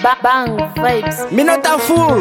Bang vibes. Me not a fool.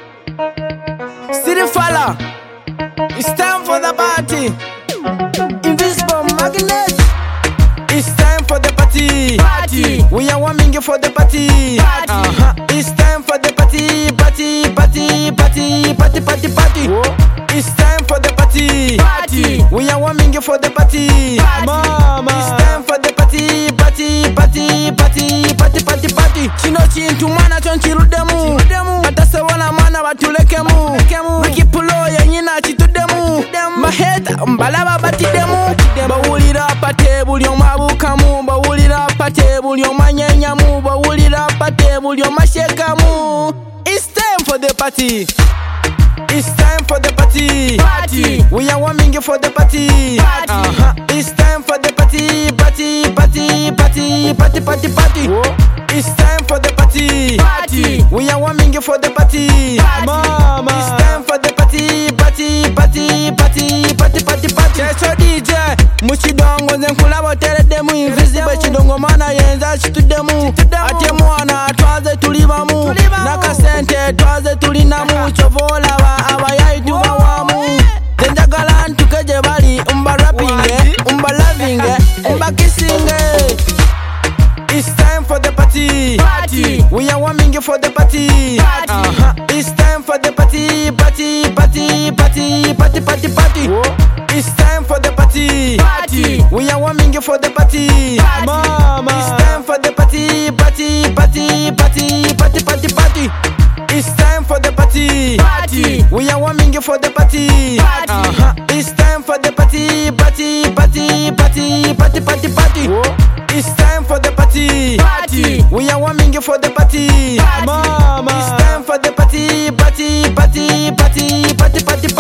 City fella. It's time for the party. Invisible magnet. It's time for the party. Party. We are warming you for the party. Party. It's time for the party. Party, party, party, party, party, party. It's time for the party. Party. We are warming you for the party. Mama. It's time for the party. Party, party, party, party, party, party. Chino chintu mana chonchirudemu. Matase wana mana watulekemu. Makipulo ya nyina chitudemu. Maheta mbalaba batidemu. Bawulira pate buli omabukamu. Bawulira pate buli omanyenyamu. Bawulira pate buli omashekamu. It's time for the party. It's time for the party. Party. We are warming you for the party. Party. It's time for the party. Party, party, party, party, party, party. It's time for the party. Party. We are warming you for the party. Mama. It's time for the party. Party, party, party, party, party, party. Cheso DJ, muchidongo nzenkula botere demu. Invisible chidongo mana yenza chitudemu. Ate mwana twaze tulibamu. Nakasente twaze tulinamu. Chovola wa abayayi tubawamu. Zenjagala ntukeje bali umba rappinge, umba lovinge, umba kissinge. It's time for the party. Party. We are warming you for the party. Party. It's time for the party. Party, party, party, party, party, party. It's time for the party. Party. We are warming you for the party. Mama. It's time for the party. Party, party, party, party, party, party. It's time for the party. Party. We are warming you for the party. Party. It's time for the party. Party, party, party, party, party, party. It's time for the party. Party. We are warming you for the party. Mama. It's time for the party. Party, party, party, party, party,